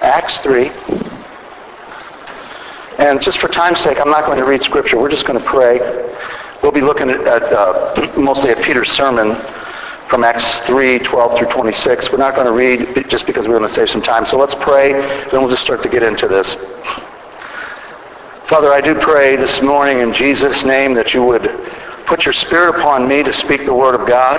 Acts 3. And just for time's sake, I'm not going to read Scripture. We're just going to pray. We'll be looking at mostly at Peter's sermon from Acts 3, 12 through 26. We're not going to read just because we're going to save some time. So let's pray, then we'll just start to get into this. Father, I do pray this morning in Jesus' name that you would put your Spirit upon me to speak the Word of God.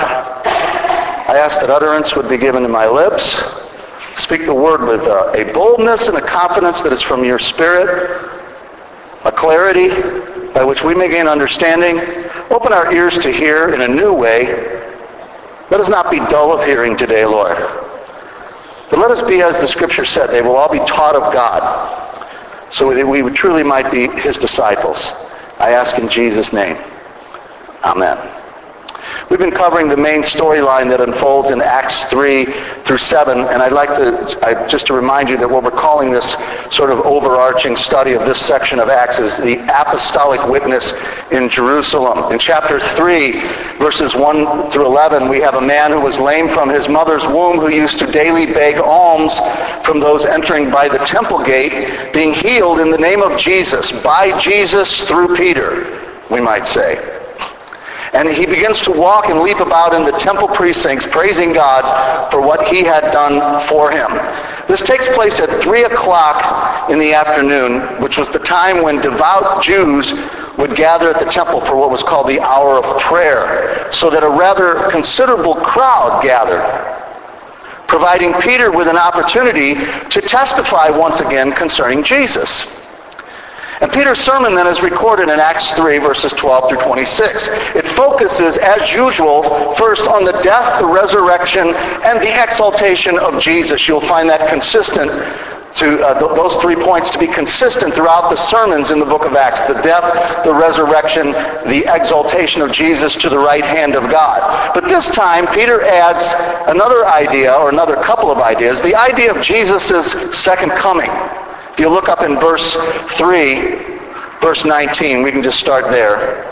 I ask that utterance would be given to my lips. Speak the Word with a boldness and a confidence that is from your Spirit, a clarity by which we may gain understanding. Open our ears to hear in a new way. Let us not be dull of hearing today, Lord. But let us be, as the Scripture said, they will all be taught of God, so that we truly might be his disciples. I ask in Jesus' name. Amen. We've been covering the main storyline that unfolds in Acts 3 through 7, and I'd like just to remind you that what we're calling this sort of overarching study of this section of Acts is the apostolic witness in Jerusalem. In chapter 3, verses 1 through 11, we have a man who was lame from his mother's womb who used to daily beg alms from those entering by the temple gate, being healed in the name of Jesus, by Jesus through Peter, we might say. And he begins to walk and leap about in the temple precincts, praising God for what he had done for him. This takes place at 3 o'clock in the afternoon, which was the time when devout Jews would gather at the temple for what was called the hour of prayer, so that a rather considerable crowd gathered, providing Peter with an opportunity to testify once again concerning Jesus. And Peter's sermon then is recorded in Acts 3, verses 12 through 26. It focuses, as usual, first on the death, the resurrection, and the exaltation of Jesus. You'll find that consistent to those 3 points to be consistent throughout the sermons in the book of Acts. The death, the resurrection, the exaltation of Jesus to the right hand of God. But this time, Peter adds another idea, or another couple of ideas, the idea of Jesus' second coming. If you look up in verse 3, verse 19, we can just start there.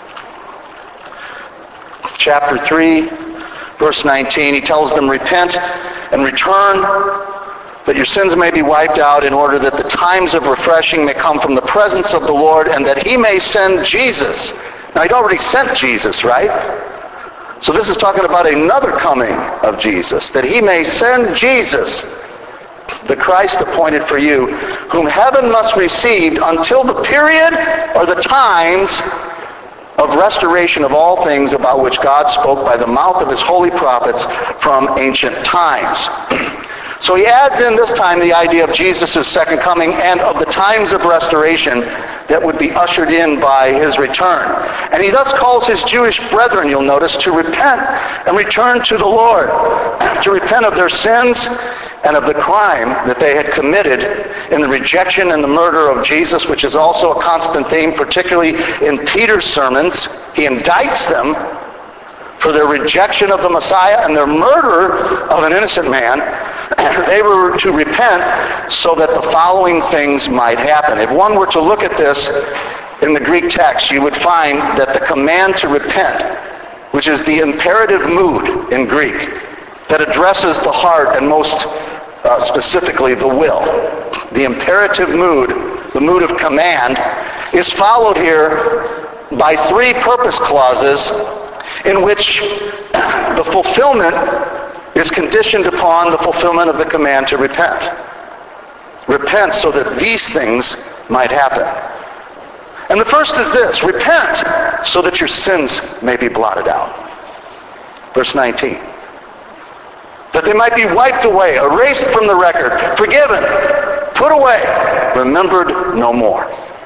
Chapter 3, verse 19, he tells them, repent and return, that your sins may be wiped out, in order that the times of refreshing may come from the presence of the Lord, and that he may send Jesus. Now, he'd already sent Jesus, right? So this is talking about another coming of Jesus, that he may send Jesus, the Christ appointed for you, whom heaven must receive until the period or the times of restoration of all things about which God spoke by the mouth of his holy prophets from ancient times. So he adds in this time the idea of Jesus' second coming and of the times of restoration that would be ushered in by his return. And he thus calls his Jewish brethren, you'll notice, to repent and return to the Lord, to repent of their sins and of the crime that they had committed in the rejection and the murder of Jesus, which is also a constant theme, particularly in Peter's sermons. He indicts them for their rejection of the Messiah and their murder of an innocent man. They were to repent so that the following things might happen. If one were to look at this in the Greek text, you would find that the command to repent, which is the imperative mood in Greek, that addresses the heart and most specifically the will. The imperative mood, the mood of command, is followed here by 3 purpose clauses in which the fulfillment is conditioned upon the fulfillment of the command to repent. Repent so that these things might happen. And the first is this: repent so that your sins may be blotted out. Verse 19. That they might be wiped away, erased from the record, forgiven, put away, remembered no more.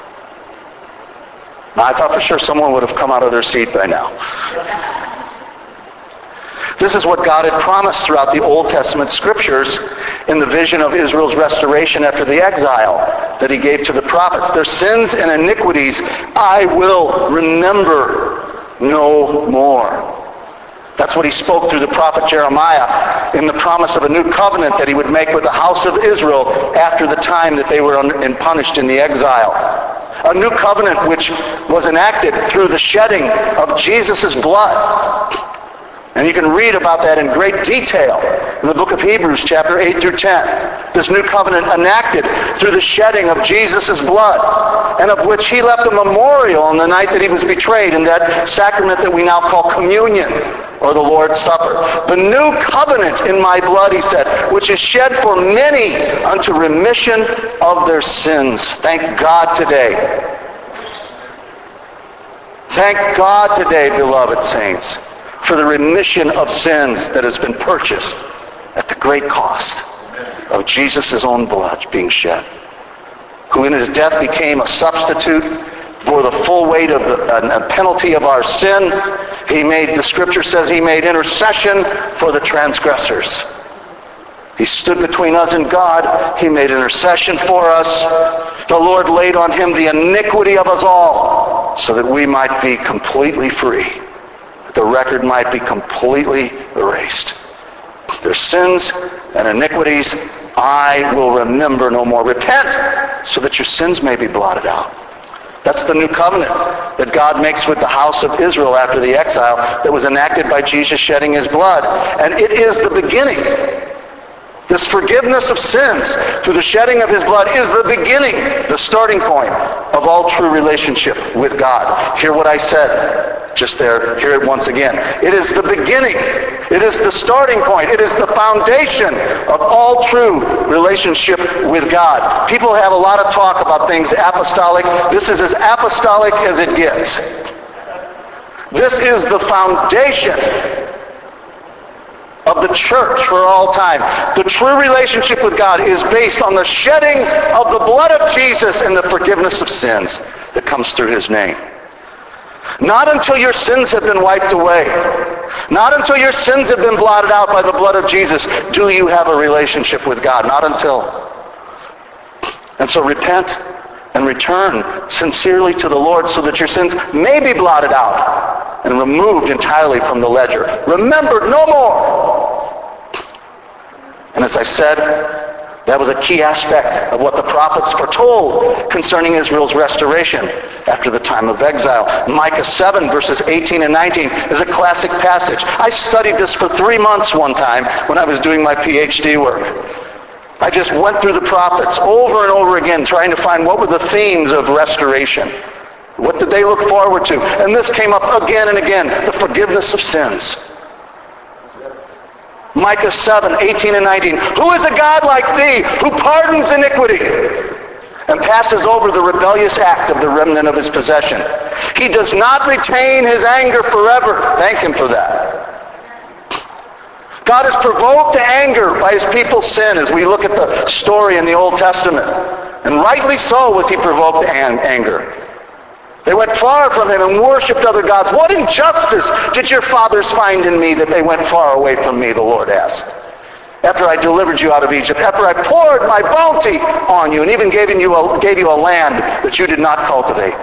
Now, I thought for sure someone would have come out of their seat by now. This is what God had promised throughout the Old Testament scriptures in the vision of Israel's restoration after the exile that he gave to the prophets. Their sins and iniquities I will remember no more. That's what he spoke through the prophet Jeremiah in the promise of a new covenant that he would make with the house of Israel after the time that they were punished in the exile. A new covenant which was enacted through the shedding of Jesus' blood. And you can read about that in great detail in the book of Hebrews, chapter 8 through 10. This new covenant enacted through the shedding of Jesus' blood, and of which he left a memorial on the night that he was betrayed in that sacrament that we now call communion, or the Lord's Supper. The new covenant in my blood, he said, which is shed for many unto remission of their sins. Thank God today. Thank God today, beloved saints, for the remission of sins that has been purchased at the great cost of Jesus' own blood being shed, who in his death became a substitute for the full weight of the penalty of our sin. The scripture says he made intercession for the transgressors. He stood between us and God. He made intercession for us. The Lord laid on him the iniquity of us all so that we might be completely free. The record might be completely erased. Their sins and iniquities I will remember no more. Repent so that your sins may be blotted out. That's the new covenant that God makes with the house of Israel after the exile that was enacted by Jesus shedding his blood. And it is the beginning. This forgiveness of sins through the shedding of his blood is the beginning, the starting point of all true relationship with God. Hear what I said just there. Hear it once again. It is the beginning. It is the starting point. It is the foundation of all true relationship with God. People have a lot of talk about things apostolic. This is as apostolic as it gets. This is the foundation of the church for all time. The true relationship with God is based on the shedding of the blood of Jesus and the forgiveness of sins that comes through his name. Not until your sins have been wiped away, not until your sins have been blotted out by the blood of Jesus, do you have a relationship with God. Not until. And so repent and return sincerely to the Lord so that your sins may be blotted out and removed entirely from the ledger. Remembered no more. And as I said, that was a key aspect of what the prophets foretold concerning Israel's restoration after the time of exile. Micah 7, verses 18 and 19 is a classic passage. I studied this for 3 months one time when I was doing my PhD work. I just went through the prophets over and over again trying to find what were the themes of restoration. What did they look forward to? And this came up again and again, the forgiveness of sins. Micah 7, 18 and 19. Who is a God like thee, who pardons iniquity and passes over the rebellious act of the remnant of his possession? He does not retain his anger forever. Thank him for that. God is provoked to anger by his people's sin as we look at the story in the Old Testament. And rightly so was he provoked to anger. They went far from him and worshipped other gods. What injustice did your fathers find in me that they went far away from me, the Lord asked. After I delivered you out of Egypt, after I poured my bounty on you and even gave you a land that you did not cultivate.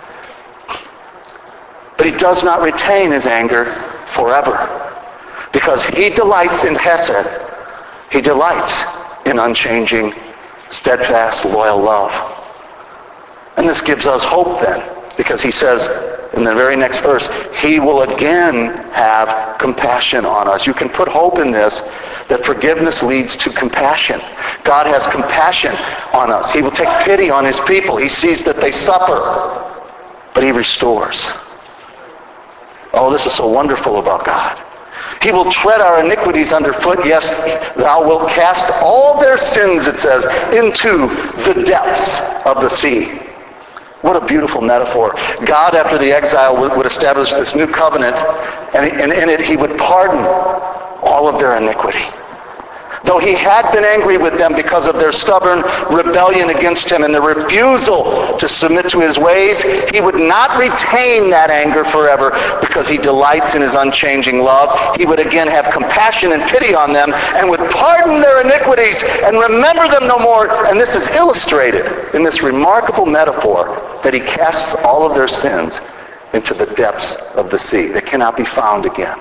But he does not retain his anger forever because he delights in Hesed. He delights in unchanging, steadfast, loyal love. And this gives us hope then. Because he says in the very next verse, he will again have compassion on us. You can put hope in this, that forgiveness leads to compassion. God has compassion on us. He will take pity on his people. He sees that they suffer, but he restores. Oh, this is so wonderful about God. He will tread our iniquities underfoot. Yes, thou wilt cast all their sins, it says, into the depths of the sea. What a beautiful metaphor. God, after the exile, would establish this new covenant, and in it he would pardon all of their iniquity. Though he had been angry with them because of their stubborn rebellion against him and their refusal to submit to his ways, he would not retain that anger forever because he delights in his unchanging love. He would again have compassion and pity on them and would pardon their iniquities and remember them no more. And this is illustrated in this remarkable metaphor that he casts all of their sins into the depths of the sea. They cannot be found again.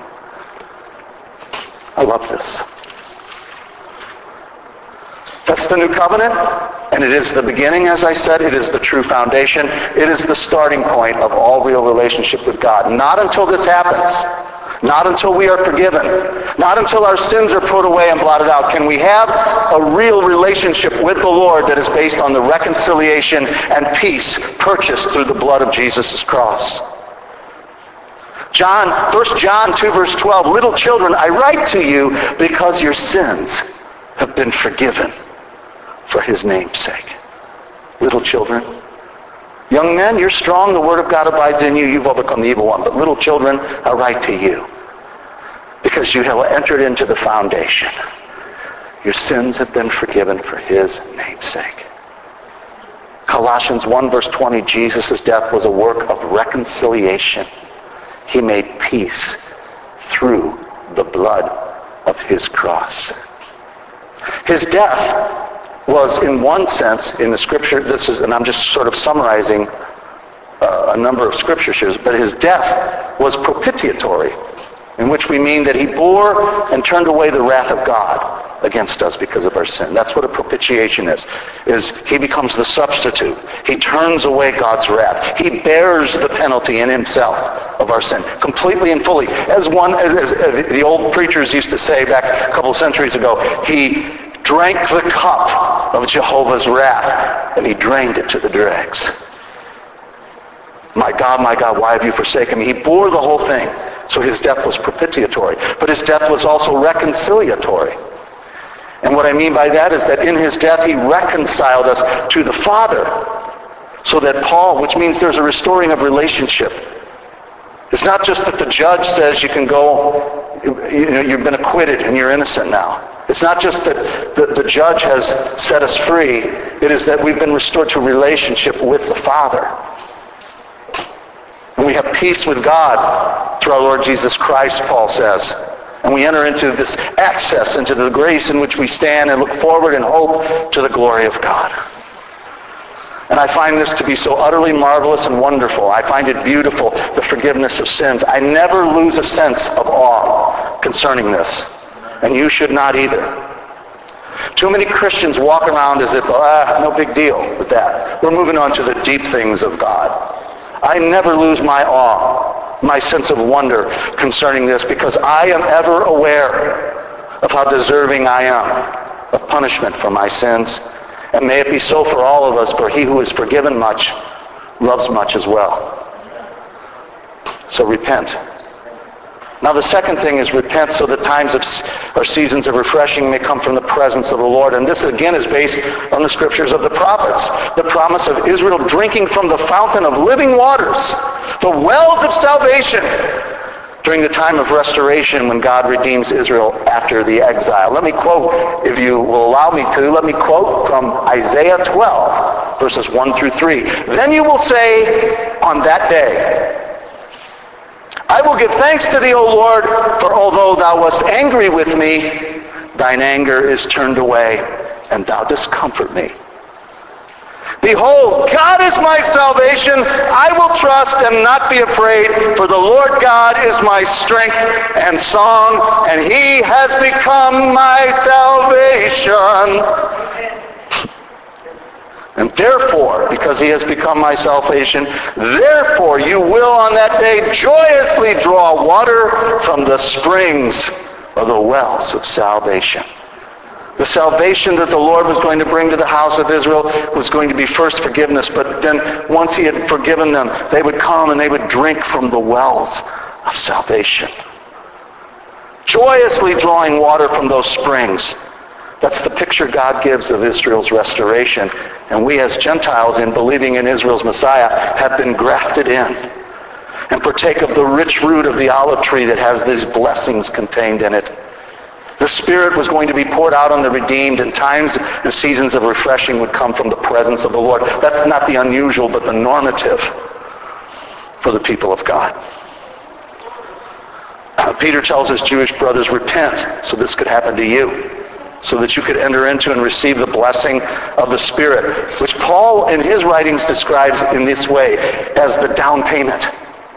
I love this. That's the new covenant, and it is the beginning, as I said. It is the true foundation. It is the starting point of all real relationship with God. Not until this happens, Not until we are forgiven. Not until our sins are put away and blotted out can we have a real relationship with the Lord that is based on the reconciliation and peace purchased through the blood of Jesus' cross. 1 John 2 verse 12, little children, I write to you because your sins have been forgiven for his name's sake. Little children. Young men, you're strong. The word of God abides in you. You've overcome the evil one. But little children, I write to you because you have entered into the foundation. Your sins have been forgiven for his name's sake. Colossians 1 verse 20, Jesus' death was a work of reconciliation. He made peace through the blood of his cross. His death was, in one sense, in the scripture, and I'm just sort of summarizing a number of scriptures, but his death was propitiatory, in which we mean that he bore and turned away the wrath of God against us because of our sin. That's what a propitiation is he becomes the substitute. He turns away God's wrath. He bears the penalty in himself of our sin, completely and fully. As the old preachers used to say back a couple of centuries ago, he drank the cup of Jehovah's wrath, and he drained it to the dregs. My God, why have you forsaken me? He bore the whole thing. So his death was propitiatory. But his death was also reconciliatory. And what I mean by that is that in his death he reconciled us to the Father. So that Paul, which means there's a restoring of relationship. It's not just that the judge says you can go, you've been acquitted and you're innocent now. It's not just that the judge has set us free. It is that we've been restored to relationship with the Father. And we have peace with God through our Lord Jesus Christ, Paul says. And we enter into this access into the grace in which we stand and look forward in hope to the glory of God. And I find this to be so utterly marvelous and wonderful. I find it beautiful, the forgiveness of sins. I never lose a sense of awe concerning this. And you should not either. Too many Christians walk around as if, no big deal with that. We're moving on to the deep things of God. I never lose my awe, my sense of wonder concerning this, because I am ever aware of how deserving I am of punishment for my sins. And may it be so for all of us, for he who is forgiven much loves much as well. So repent. Now the second thing is repent so that times or seasons of refreshing may come from the presence of the Lord. And this again is based on the scriptures of the prophets. The promise of Israel drinking from the fountain of living waters, the wells of salvation, during the time of restoration when God redeems Israel after the exile. Let me quote, if you will allow me to, let me quote from Isaiah 12, verses 1 through 3. Then you will say on that day, I will give thanks to thee, O Lord, for although thou wast angry with me, thine anger is turned away, and thou dost comfort me. Behold, God is my salvation. I will trust and not be afraid, for the Lord God is my strength and song, and he has become my salvation. And therefore, because he has become my salvation, therefore you will on that day joyously draw water from the springs or the wells of salvation. The salvation that the Lord was going to bring to the house of Israel was going to be first forgiveness, but then once he had forgiven them, they would come and they would drink from the wells of salvation. Joyously drawing water from those springs. That's the picture God gives of Israel's restoration. And we as Gentiles, in believing in Israel's Messiah, have been grafted in and partake of the rich root of the olive tree that has these blessings contained in it. The Spirit was going to be poured out on the redeemed, and times and seasons of refreshing would come from the presence of the Lord. That's not the unusual, but the normative for the people of God. Peter tells his Jewish brothers, repent, so this could happen to you, so that you could enter into and receive the blessing of the Spirit, which Paul in his writings describes in this way as the down payment.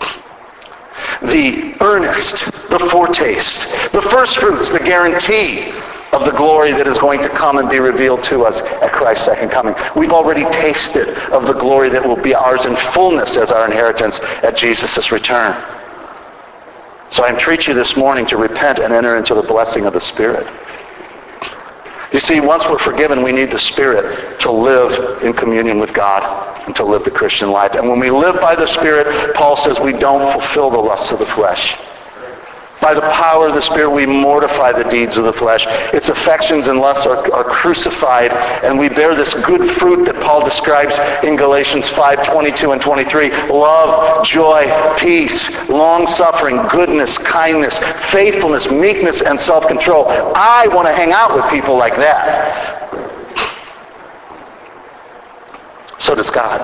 The earnest, the foretaste, the first fruits, the guarantee of the glory that is going to come and be revealed to us at Christ's second coming. We've already tasted of the glory that will be ours in fullness as our inheritance at Jesus' return. So I entreat you this morning to repent and enter into the blessing of the Spirit. You see, once we're forgiven, we need the Spirit to live in communion with God and to live the Christian life. And when we live by the Spirit, Paul says we don't fulfill the lusts of the flesh. By the power of the Spirit, we mortify the deeds of the flesh. Its affections and lusts are crucified, and we bear this good fruit that Paul describes in Galatians 5:22 and 23. Love, joy, peace, long-suffering, goodness, kindness, faithfulness, meekness, and self-control. I want to hang out with people like that. So does God.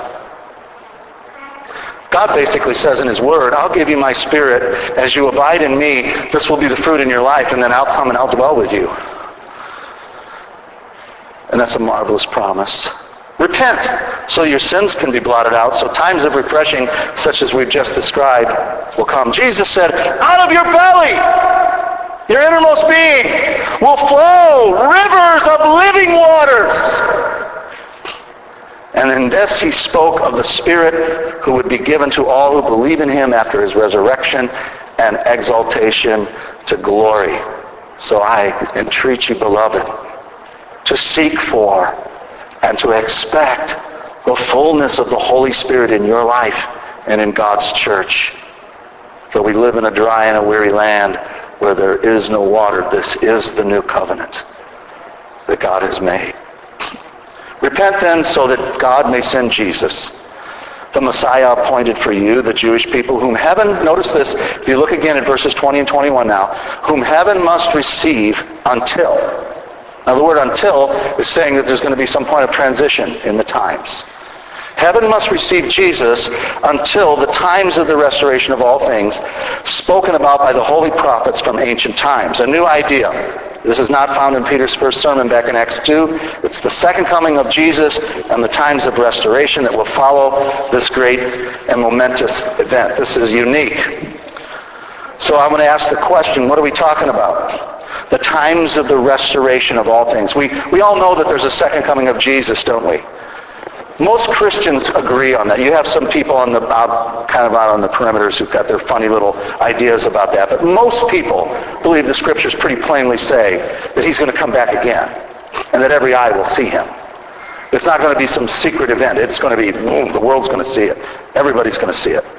God basically says in his word, I'll give you my Spirit. As you abide in me, this will be the fruit in your life, and then I'll come and I'll dwell with you. And that's a marvelous promise. Repent so your sins can be blotted out, so times of refreshing such as we've just described will come. Jesus said, out of your belly, your innermost being, will flow rivers of living waters. And in this he spoke of the Spirit who would be given to all who believe in him after his resurrection and exaltation to glory. So I entreat you, beloved, to seek for and to expect the fullness of the Holy Spirit in your life and in God's church. For we live in a dry and a weary land where there is no water. This is the new covenant that God has made. Repent then so that God may send Jesus, the Messiah appointed for you, the Jewish people, whom heaven, notice this, if you look again at verses 20 and 21 now, whom heaven must receive until. Now the word until is saying that there's going to be some point of transition in the times. Heaven must receive Jesus until the times of the restoration of all things spoken about by the holy prophets from ancient times. A new idea. This is not found in Peter's first sermon back in Acts 2. It's the second coming of Jesus and the times of restoration that will follow this great and momentous event. This is unique. So I'm going to ask the question, what are we talking about? The times of the restoration of all things. We all know that there's a second coming of Jesus, don't we? Most Christians agree on that. You have some people kind of out on the perimeters who've got their funny little ideas about that. But most people believe the Scriptures pretty plainly say that he's going to come back again and that every eye will see him. It's not going to be some secret event. It's going to be, boom, the world's going to see it. Everybody's going to see it.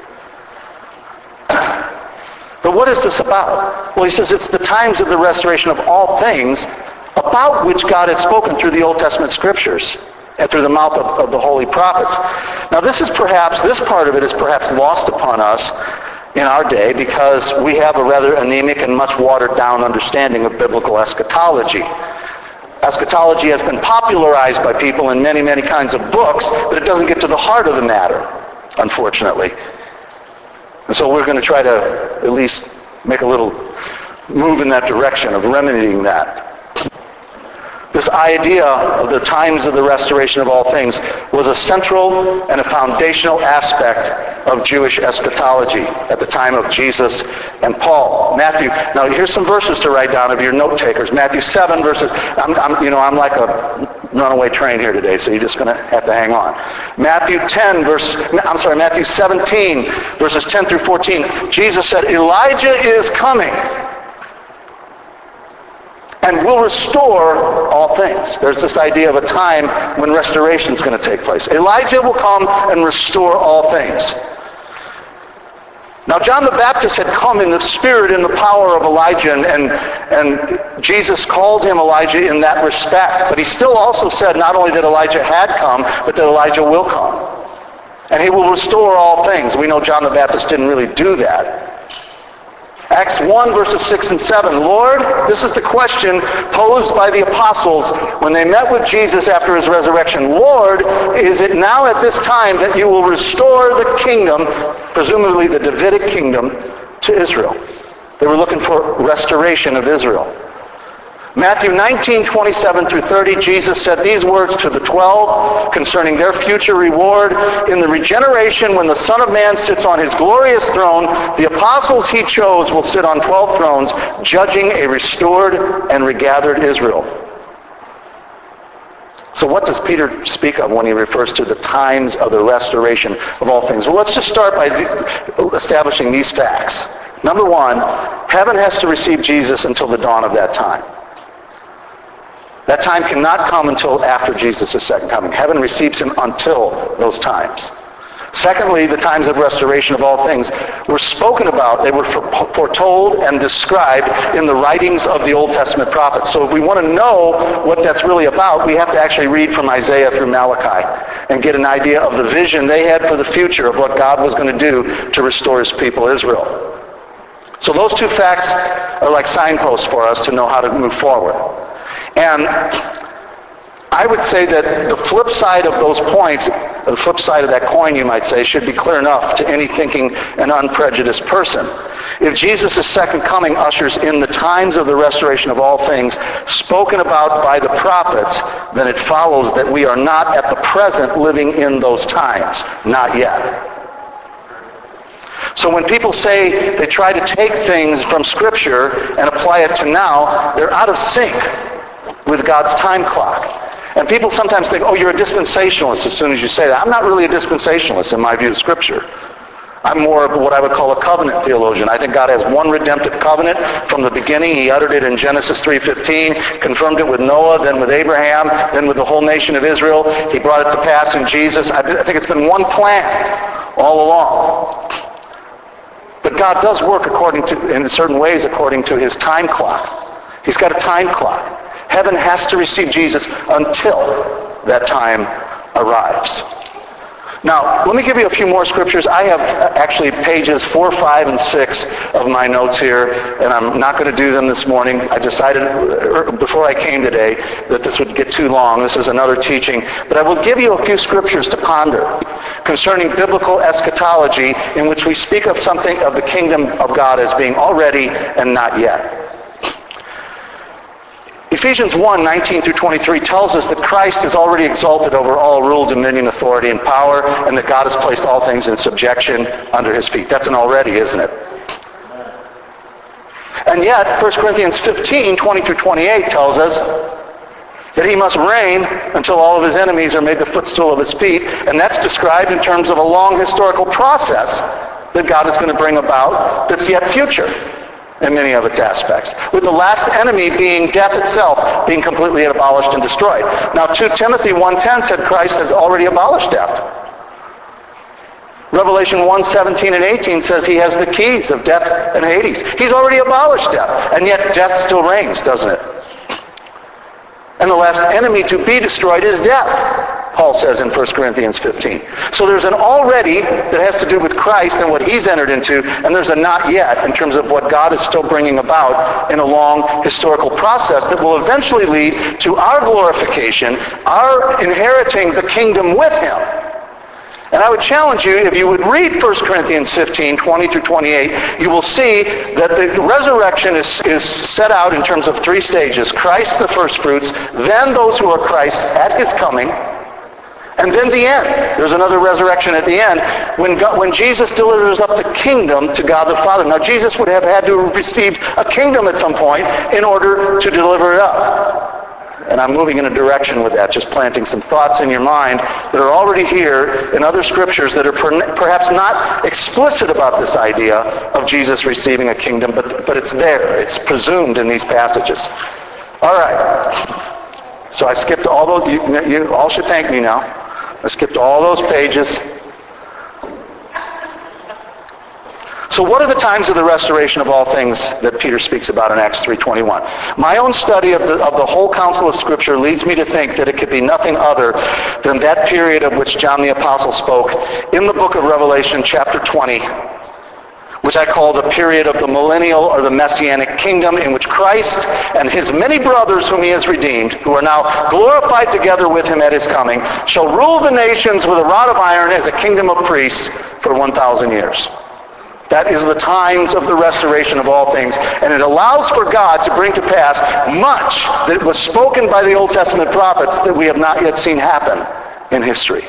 But what is this about? Well, he says it's the times of the restoration of all things about which God had spoken through the Old Testament Scriptures and through the mouth of the holy prophets. Now this part of it is perhaps lost upon us in our day because we have a rather anemic and much watered down understanding of biblical eschatology. Eschatology has been popularized by people in many, many kinds of books, but it doesn't get to the heart of the matter, unfortunately. And so we're going to try to at least make a little move in that direction of remedying that. This idea of the times of the restoration of all things was a central and a foundational aspect of Jewish eschatology at the time of Jesus and Paul. Matthew, now here's some verses to write down of your note takers. Matthew 7 verses, I'm like a runaway train here today, so you're just going to have to hang on. Matthew 17 verses 10 through 14. Jesus said, Elijah is coming and will restore all things. There's this idea of a time when restoration is going to take place. Elijah will come and restore all things. Now John the Baptist had come in the spirit and the power of Elijah, and Jesus called him Elijah in that respect. But he still also said not only that Elijah had come, but that Elijah will come. And he will restore all things. We know John the Baptist didn't really do that. Acts 1 verses 6 and 7. Lord, this is the question posed by the apostles when they met with Jesus after his resurrection. Lord, is it now at this time that you will restore the kingdom, presumably the Davidic kingdom, to Israel? They were looking for restoration of Israel. Matthew 19:27 through 30, Jesus said these words to the 12 concerning their future reward. In the regeneration, when the Son of Man sits on his glorious throne, the apostles he chose will sit on 12 thrones, judging a restored and regathered Israel. So what does Peter speak of when he refers to the times of the restoration of all things? Well, let's just start by establishing these facts. Number one, heaven has to receive Jesus until the dawn of that time. That time cannot come until after Jesus' second coming. Heaven receives him until those times. Secondly, the times of restoration of all things were spoken about. They were foretold and described in the writings of the Old Testament prophets. So if we want to know what that's really about, we have to actually read from Isaiah through Malachi and get an idea of the vision they had for the future of what God was going to do to restore his people Israel. So those two facts are like signposts for us to know how to move forward. And I would say that the flip side of those points, the flip side of that coin, you might say, should be clear enough to any thinking and unprejudiced person. If Jesus' second coming ushers in the times of the restoration of all things spoken about by the prophets, then it follows that we are not at the present living in those times. Not yet. So when people say they try to take things from Scripture and apply it to now, they're out of sync with God's time clock. And people sometimes think, oh, you're a dispensationalist as soon as you say that. I'm not really a dispensationalist in my view of Scripture. I'm more of what I would call a covenant theologian. I think God has one redemptive covenant from the beginning. He uttered it in Genesis 3:15, confirmed it with Noah, then with Abraham, then with the whole nation of Israel. He brought it to pass in Jesus. I think it's been one plan all along. But God does work in certain ways according to his time clock. He's got a time clock. Heaven has to receive Jesus until that time arrives. Now, let me give you a few more scriptures. I have actually pages 4, 5, and 6 of my notes here, and I'm not going to do them this morning. I decided before I came today that this would get too long. This is another teaching. But I will give you a few scriptures to ponder concerning biblical eschatology in which we speak of something of the kingdom of God as being already and not yet. Ephesians 1, 19 through 23 tells us that Christ is already exalted over all rule, dominion, authority, and power, and that God has placed all things in subjection under his feet. That's an already, isn't it? And yet, 1 Corinthians 15, 20 through 28 tells us that he must reign until all of his enemies are made the footstool of his feet, and that's described in terms of a long historical process that God is going to bring about that's yet future in many of its aspects, with the last enemy being death itself, being completely abolished and destroyed. Now 2 Timothy 1:10 said Christ has already abolished death. Revelation 1:17 and 18 says he has the keys of death and Hades. He's already abolished death, and yet death still reigns, doesn't it? And the last enemy to be destroyed is death, Paul says in 1 Corinthians 15. So there's an already that has to do with Christ and what he's entered into, and there's a not yet in terms of what God is still bringing about in a long historical process that will eventually lead to our glorification, our inheriting the kingdom with him. And I would challenge you, if you would read 1 Corinthians 15, 20 through 28, you will see that the resurrection is set out in terms of 3 stages. Christ the first fruits, then those who are Christ at his coming, and then the end. There's another resurrection at the end when Jesus delivers up the kingdom to God the Father. Now Jesus would have had to have received a kingdom at some point in order to deliver it up. And I'm moving in a direction with that, just planting some thoughts in your mind that are already here in other scriptures that are perhaps not explicit about this idea of Jesus receiving a kingdom, but it's there. It's presumed in these passages. All right. So I skipped all those. You all should thank me now. I skipped all those pages. So what are the times of the restoration of all things that Peter speaks about in Acts 3:21? My own study of the whole counsel of Scripture leads me to think that it could be nothing other than that period of which John the Apostle spoke in the book of Revelation chapter 20, which I call the period of the millennial or the messianic kingdom, in which Christ and his many brothers whom he has redeemed, who are now glorified together with him at his coming, shall rule the nations with a rod of iron as a kingdom of priests for 1,000 years. That is the times of the restoration of all things. And it allows for God to bring to pass much that was spoken by the Old Testament prophets that we have not yet seen happen in history.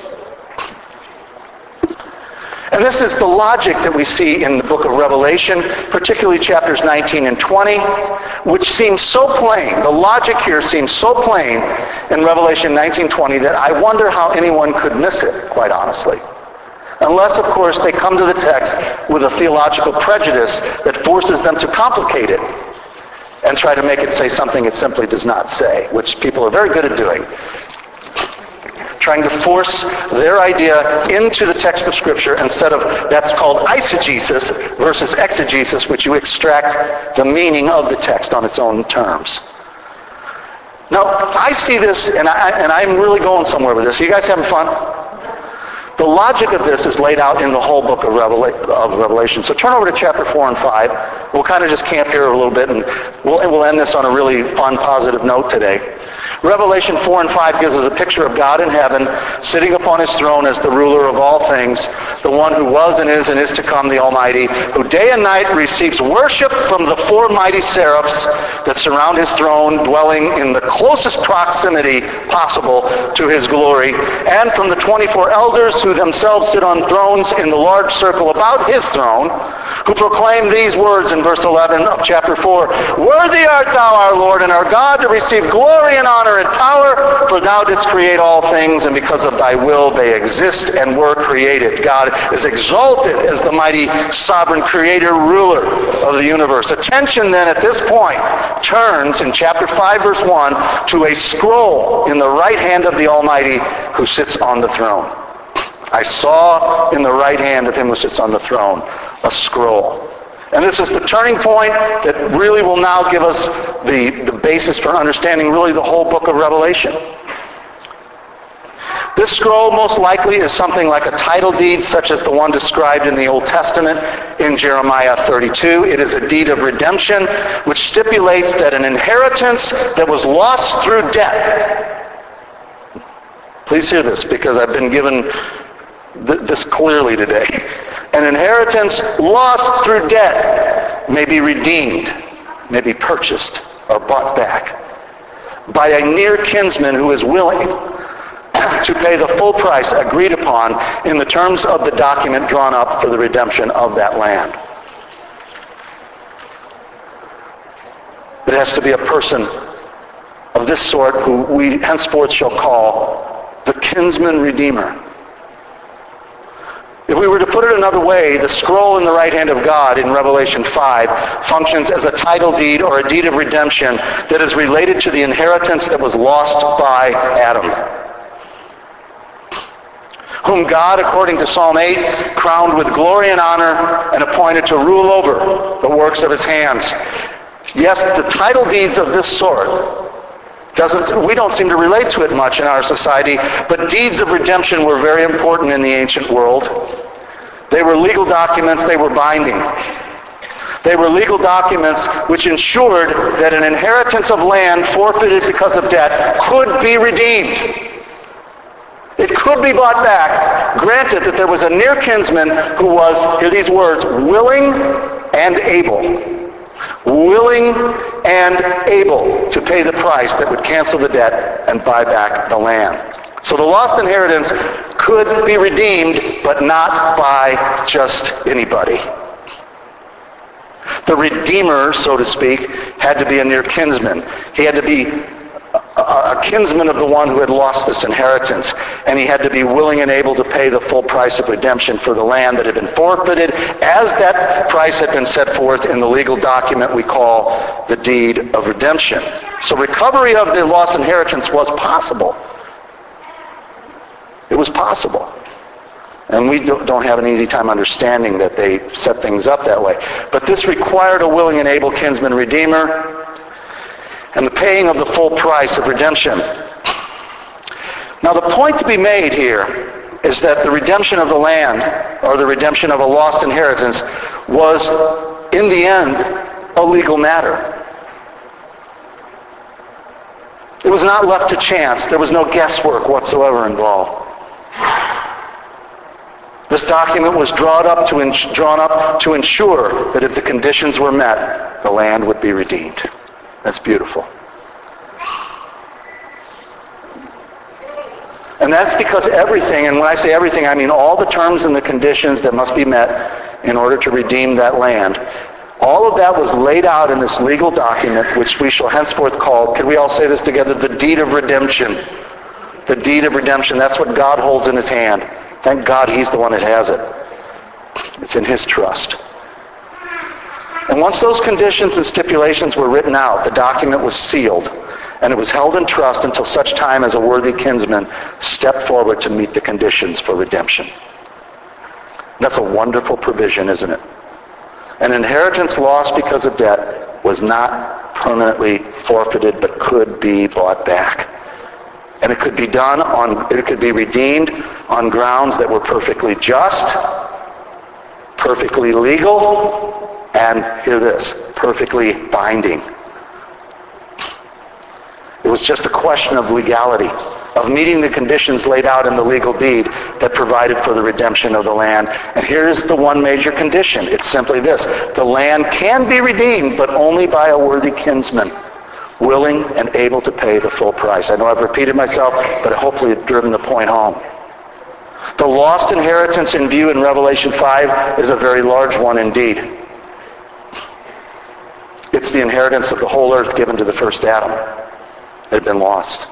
And this is the logic that we see in the book of Revelation, particularly chapters 19 and 20, which seems so plain. The logic here seems so plain in Revelation 19:20 that I wonder how anyone could miss it, quite honestly. Unless, of course, they come to the text with a theological prejudice that forces them to complicate it and try to make it say something it simply does not say, which people are very good at doing. Trying to force their idea into the text of Scripture instead of, that's called eisegesis versus exegesis, which you extract the meaning of the text on its own terms. Now, I see this, and I'm really going somewhere with this. Are you guys having fun? The logic of this is laid out in the whole book of Revelation. So turn over to chapter 4 and 5. We'll kind of just camp here a little bit, and we'll end this on a really fun, positive note today. Revelation 4 and 5 gives us a picture of God in heaven, sitting upon his throne as the ruler of all things, the one who was and is to come, the Almighty, who day and night receives worship from the four mighty seraphs that surround his throne, dwelling in the closest proximity possible to his glory, and from the 24 elders who themselves sit on thrones in the large circle about his throne, who proclaim these words in verse 11 of chapter 4, "Worthy art thou, our Lord and our God, to receive glory and honor and power, for thou didst create all things, and because of thy will they exist and were created." God is exalted as the mighty sovereign creator, ruler of the universe. Attention then at this point turns in chapter 5 verse 1 to a scroll in the right hand of the Almighty who sits on the throne. I saw in the right hand of him who sits on the throne a scroll. And this is the turning point that really will now give us the basis for understanding really the whole book of Revelation. This scroll most likely is something like a title deed such as the one described in the Old Testament in Jeremiah 32. It is a deed of redemption which stipulates that an inheritance that was lost through debt. Please hear this because I've been given this clearly today. An inheritance lost through debt may be redeemed, may be purchased or bought back by a near kinsman who is willing to pay the full price agreed upon in the terms of the document drawn up for the redemption of that land. It has to be a person of this sort who we henceforth shall call the kinsman redeemer. If we were to put it another way, the scroll in the right hand of God in Revelation 5 functions as a title deed or a deed of redemption that is related to the inheritance that was lost by Adam, whom God, according to Psalm 8, crowned with glory and honor and appointed to rule over the works of his hands. Yes, the title deeds of this sort we don't seem to relate to it much in our society, but deeds of redemption were very important in the ancient world. They were legal documents, they were binding. They were legal documents which ensured that an inheritance of land forfeited because of debt could be redeemed. It could be bought back, granted that there was a near kinsman who was, hear these words, willing and able. Willing and able to pay the price that would cancel the debt and buy back the land. So the lost inheritance could be redeemed, but not by just anybody. The redeemer, so to speak, had to be a near kinsman. He had to be a kinsman of the one who had lost this inheritance, and he had to be willing and able to pay the full price of redemption for the land that had been forfeited, as that price had been set forth in the legal document we call the deed of redemption. So recovery of the lost inheritance was possible. It was possible. And we don't have an easy time understanding that they set things up that way. But this required a willing and able kinsman redeemer and the paying of the full price of redemption. Now the point to be made here is that the redemption of the land, or the redemption of a lost inheritance, was in the end a legal matter. It was not left to chance. There was no guesswork whatsoever involved. This document was drawn up to ensure that if the conditions were met, the land would be redeemed. That's beautiful. And that's because everything, and when I say everything, I mean all the terms and the conditions that must be met in order to redeem that land. All of that was laid out in this legal document, which we shall henceforth call, can we all say this together, the deed of redemption. The deed of redemption, that's what God holds in his hand. Thank God he's the one that has it. It's in his trust. And once those conditions and stipulations were written out, the document was sealed, and it was held in trust until such time as a worthy kinsman stepped forward to meet the conditions for redemption. That's a wonderful provision, isn't it? An inheritance lost because of debt was not permanently forfeited, but could be bought back. And it could be redeemed on grounds that were perfectly just, perfectly legal, and hear this, perfectly binding. It was just a question of legality, of meeting the conditions laid out in the legal deed that provided for the redemption of the land. And here's the one major condition. It's simply this. The land can be redeemed, but only by a worthy kinsman, willing and able to pay the full price. I know I've repeated myself, but hopefully I've driven the point home. The lost inheritance in view in Revelation 5 is a very large one indeed. It's the inheritance of the whole earth given to the first Adam. It had been lost.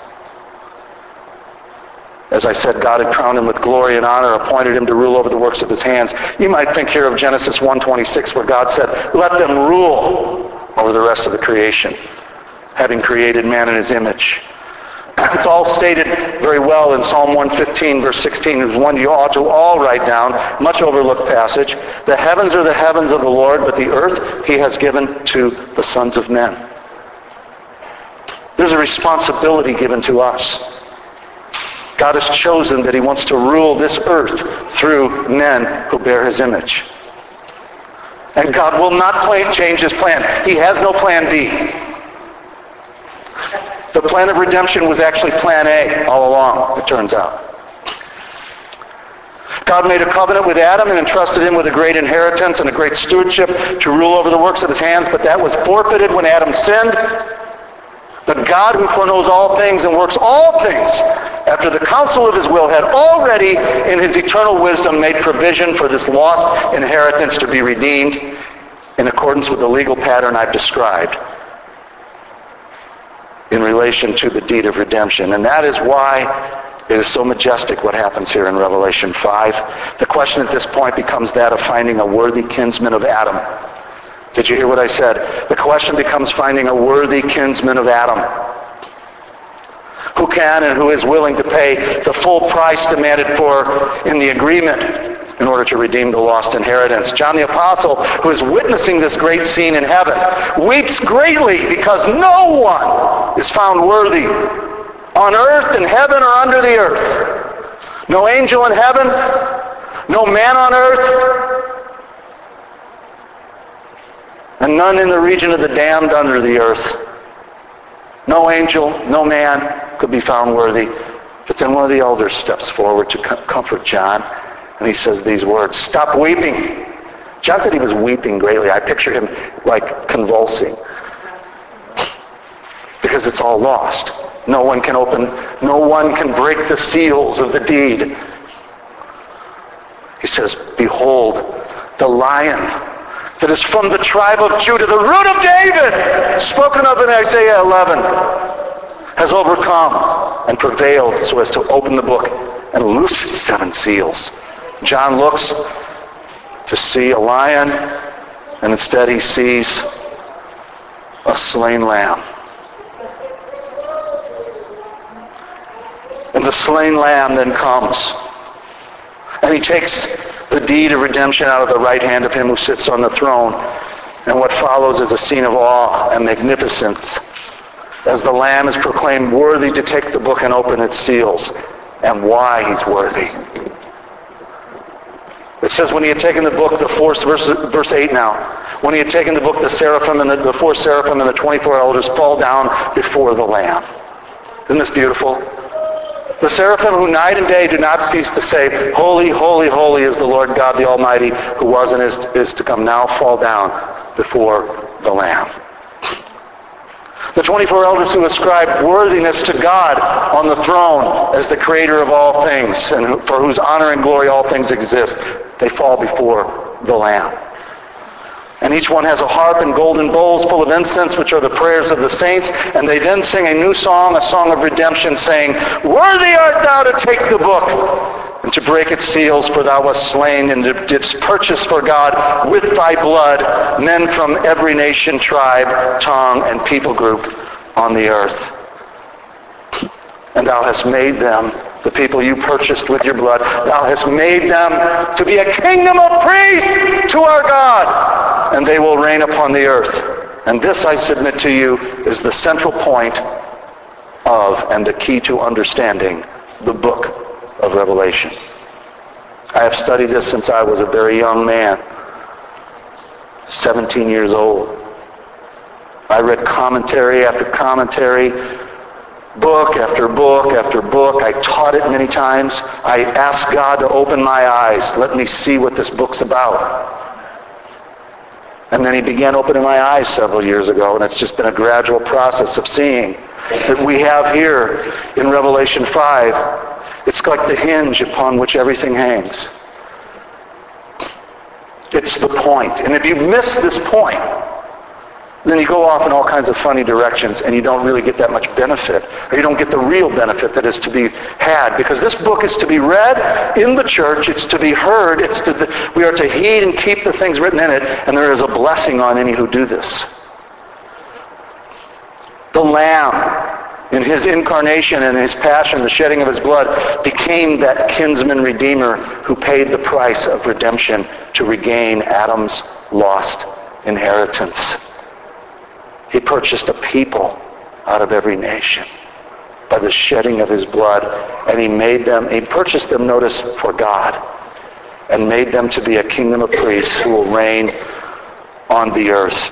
As I said, God had crowned him with glory and honor, appointed him to rule over the works of his hands. You might think here of Genesis 1:26, where God said, let them rule over the rest of the creation, having created man in his image. It's all stated very well in Psalm 115, verse 16. It's one you ought to all write down, much overlooked passage. The heavens are the heavens of the Lord, but the earth he has given to the sons of men. There's a responsibility given to us. God has chosen that he wants to rule this earth through men who bear his image. And God will not change his plan. He has no plan B. The plan of redemption was actually plan A all along, it turns out. God made a covenant with Adam and entrusted him with a great inheritance and a great stewardship to rule over the works of his hands, but that was forfeited when Adam sinned. But God, who foreknows all things and works all things after the counsel of his will, had already in his eternal wisdom made provision for this lost inheritance to be redeemed in accordance with the legal pattern I've described in relation to the deed of redemption. And that is why it is so majestic what happens here in Revelation 5. The question at this point becomes that of finding a worthy kinsman of Adam. Did you hear what I said? The question becomes finding a worthy kinsman of Adam who can and who is willing to pay the full price demanded for in the agreement in order to redeem the lost inheritance. John the Apostle, who is witnessing this great scene in heaven, weeps greatly because no one is found worthy on earth, in heaven, or under the earth. No angel in heaven, no man on earth, and none in the region of the damned under the earth. No angel, no man could be found worthy. But then one of the elders steps forward to comfort John, and he says these words, "Stop weeping." John said he was weeping greatly. I picture him like convulsing. Because it's all lost. No one can break the seals of the deed. He says, "Behold, the Lion that is from the tribe of Judah, the root of David, spoken of in Isaiah 11, has overcome and prevailed so as to open the book and loose its 7 seals." John looks to see a lion, and instead he sees a slain lamb. And the slain lamb then comes, and he takes the deed of redemption out of the right hand of him who sits on the throne. And what follows is a scene of awe and magnificence as the Lamb is proclaimed worthy to take the book and open its seals, and why he's worthy. It says when he had taken the book, verse 8 now, when he had taken the book, the 4 seraphim and the 24 elders fall down before the Lamb. Isn't this beautiful? The seraphim who night and day do not cease to say, "Holy, holy, holy is the Lord God the Almighty, who was and is to come," now fall down before the Lamb. The 24 elders who ascribe worthiness to God on the throne as the creator of all things, and for whose honor and glory all things exist, they fall before the Lamb. And each one has a harp and golden bowls full of incense, which are the prayers of the saints. And they then sing a new song, a song of redemption, saying, "Worthy art thou to take the book and to break its seals, for thou wast slain, and didst purchase for God with thy blood men from every nation, tribe, tongue, and people group on the earth. And thou hast made them, the people you purchased with your blood, thou hast made them to be a kingdom of priests to our God, and they will reign upon the earth. And this, I submit to you, is the central point of and the key to understanding the book of Revelation. I have studied this since I was a very young man, 17 years old. I read commentary after commentary, book after book after book. I taught it many times. I asked God to open my eyes. Let me see what this book's about. And then he began opening my eyes several years ago, and it's just been a gradual process of seeing that we have here in Revelation 5. It's like the hinge upon which everything hangs. It's the point. And if you miss this point, then you go off in all kinds of funny directions and you don't really get that much benefit, or you don't get the real benefit that is to be had, because this book is to be read in the church, it's to be heard, we are to heed and keep the things written in it, and there is a blessing on any who do this. The Lamb, in his incarnation and his passion, the shedding of his blood, became that kinsman redeemer who paid the price of redemption to regain Adam's lost inheritance. He purchased a people out of every nation by the shedding of his blood, and he purchased them, notice, for God, and made them to be a kingdom of priests who will reign on the earth.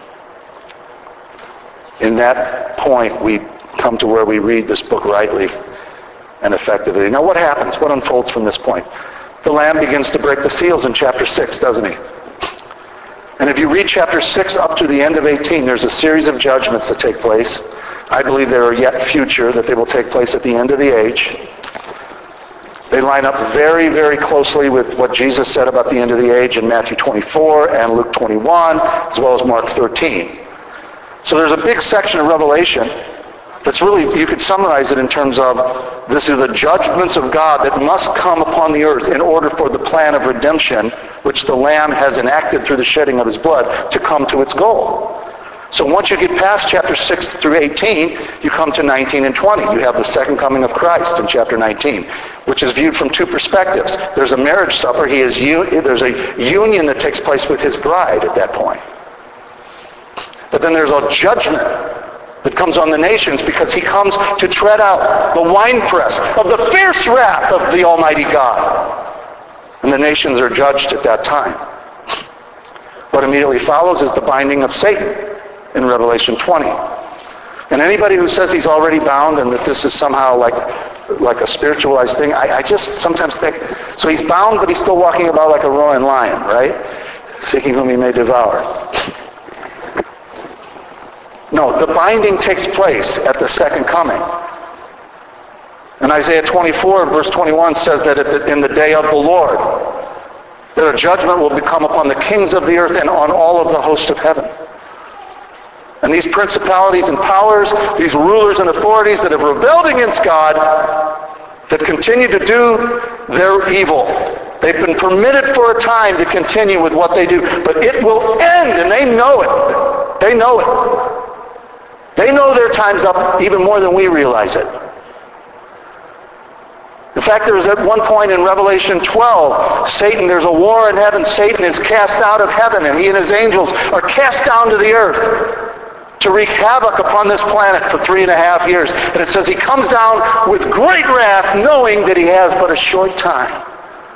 In that point, we come to where we read this book rightly and effectively. Now what happens? What unfolds from this point? The Lamb begins to break the seals in chapter 6, doesn't he? And if you read chapter 6 up to the end of 18, there's a series of judgments that take place. I believe there are yet future, that they will take place at the end of the age. They line up very, very closely with what Jesus said about the end of the age in Matthew 24 and Luke 21, as well as Mark 13. So there's a big section of Revelation that's really, you could summarize it in terms of, this is the judgments of God that must come upon the earth in order for the plan of redemption, which the Lamb has enacted through the shedding of his blood, to come to its goal. So once you get past chapter 6 through 18, you come to 19 and 20. You have the second coming of Christ in chapter 19, which is viewed from two perspectives. There's a marriage supper. There's a union that takes place with his bride at that point. But then there's a judgment that comes on the nations, because he comes to tread out the winepress of the fierce wrath of the Almighty God. And the nations are judged at that time. What immediately follows is the binding of Satan in Revelation 20. And anybody who says he's already bound and that this is somehow like a spiritualized thing, I just sometimes think, so he's bound but he's still walking about like a roaring lion, right? Seeking whom he may devour. No, the binding takes place at the second coming. And Isaiah 24, verse 21 says that in the day of the Lord, that a judgment will come upon the kings of the earth and on all of the host of heaven. And these principalities and powers, these rulers and authorities that have rebelled against God, that continue to do their evil, they've been permitted for a time to continue with what they do, but it will end, and they know it. They know it. They know their time's up even more than we realize it. In fact, there was at one point in Revelation 12, there's a war in heaven. Satan is cast out of heaven, and he and his angels are cast down to the earth to wreak havoc upon this planet for 3.5 years. And it says he comes down with great wrath, knowing that he has but a short time.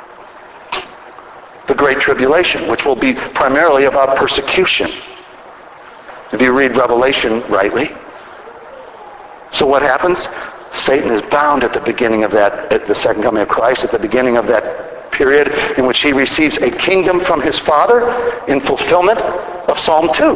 The Great Tribulation, which will be primarily about persecution, if you read Revelation rightly. So what happens? Satan is bound at the beginning of that, at the second coming of Christ, at the beginning of that period in which he receives a kingdom from his Father in fulfillment of Psalm 2.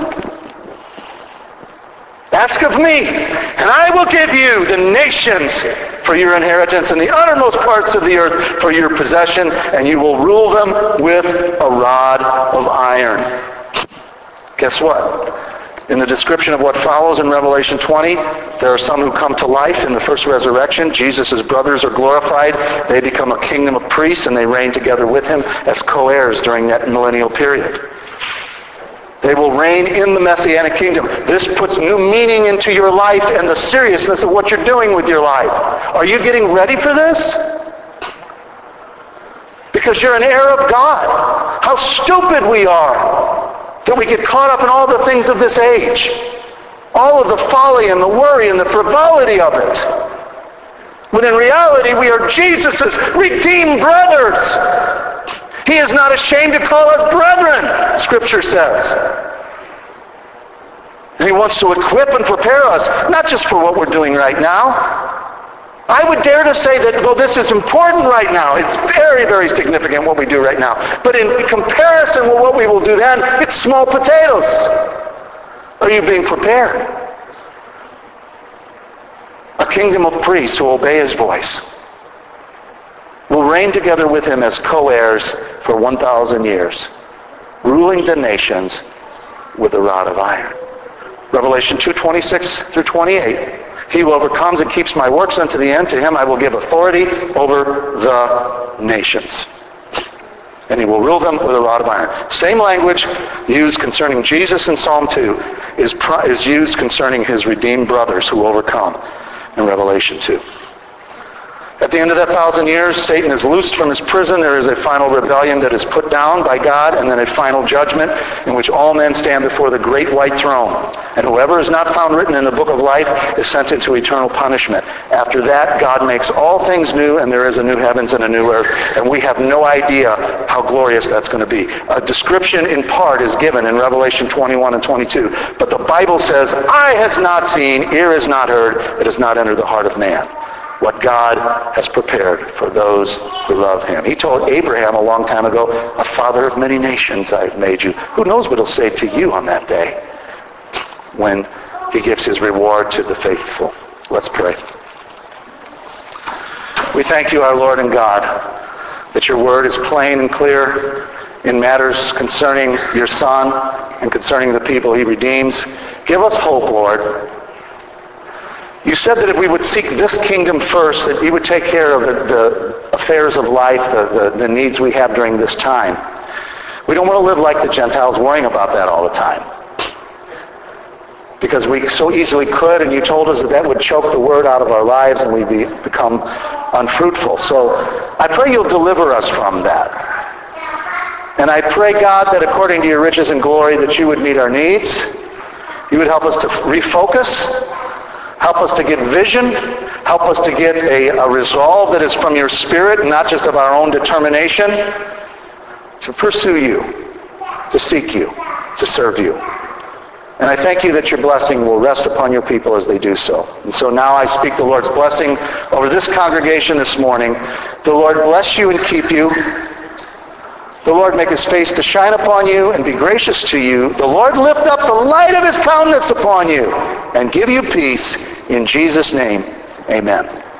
Ask of me, and I will give you the nations for your inheritance and the uttermost parts of the earth for your possession, and you will rule them with a rod of iron. Guess what? In the description of what follows in Revelation 20, there are some who come to life in the first resurrection. Jesus' brothers are glorified. They become a kingdom of priests, and they reign together with him as co-heirs during that millennial period. They will reign in the Messianic kingdom. This puts new meaning into your life and the seriousness of what you're doing with your life. Are you getting ready for this? Because you're an heir of God. How stupid we are that we get caught up in all the things of this age. All of the folly and the worry and the frivolity of it. When in reality we are Jesus' redeemed brothers. He is not ashamed to call us brethren, Scripture says. And he wants to equip and prepare us, not just for what we're doing right now. I would dare to say that though this is important right now, it's very, very significant what we do right now. But in comparison with what we will do then, it's small potatoes. Are you being prepared? A kingdom of priests who obey his voice will reign together with him as co-heirs for 1,000 years, ruling the nations with a rod of iron. Revelation 2:26 through 28. He who overcomes and keeps my works unto the end, to him I will give authority over the nations. And he will rule them with a rod of iron. Same language used concerning Jesus in Psalm 2 is used concerning his redeemed brothers who overcome in Revelation 2. At the end of that 1,000 years, Satan is loosed from his prison. There is a final rebellion that is put down by God, and then a final judgment in which all men stand before the great white throne. And whoever is not found written in the book of life is sent into eternal punishment. After that, God makes all things new, and there is a new heavens and a new earth. And we have no idea how glorious that's going to be. A description in part is given in Revelation 21 and 22. But the Bible says, eye has not seen, ear has not heard, it has not entered the heart of man what God has prepared for those who love him. He told Abraham a long time ago, a father of many nations I have made you. Who knows what he'll say to you on that day when he gives his reward to the faithful. Let's pray. We thank you, our Lord and God, that your word is plain and clear in matters concerning your Son and concerning the people he redeems. Give us hope, Lord. You said that if we would seek this kingdom first, that you would take care of the affairs of life, the needs we have during this time. We don't want to live like the Gentiles, worrying about that all the time. Because we so easily could, and you told us that would choke the word out of our lives and we'd become unfruitful. So I pray you'll deliver us from that. And I pray, God, that according to your riches and glory, that you would meet our needs. You would help us to refocus. Help us to get vision. Help us to get a resolve that is from your Spirit and not just of our own determination to pursue you, to seek you, to serve you. And I thank you that your blessing will rest upon your people as they do so. And so now I speak the Lord's blessing over this congregation this morning. The Lord bless you and keep you. The Lord make his face to shine upon you and be gracious to you. The Lord lift up the light of his countenance upon you and give you peace. In Jesus' name, amen.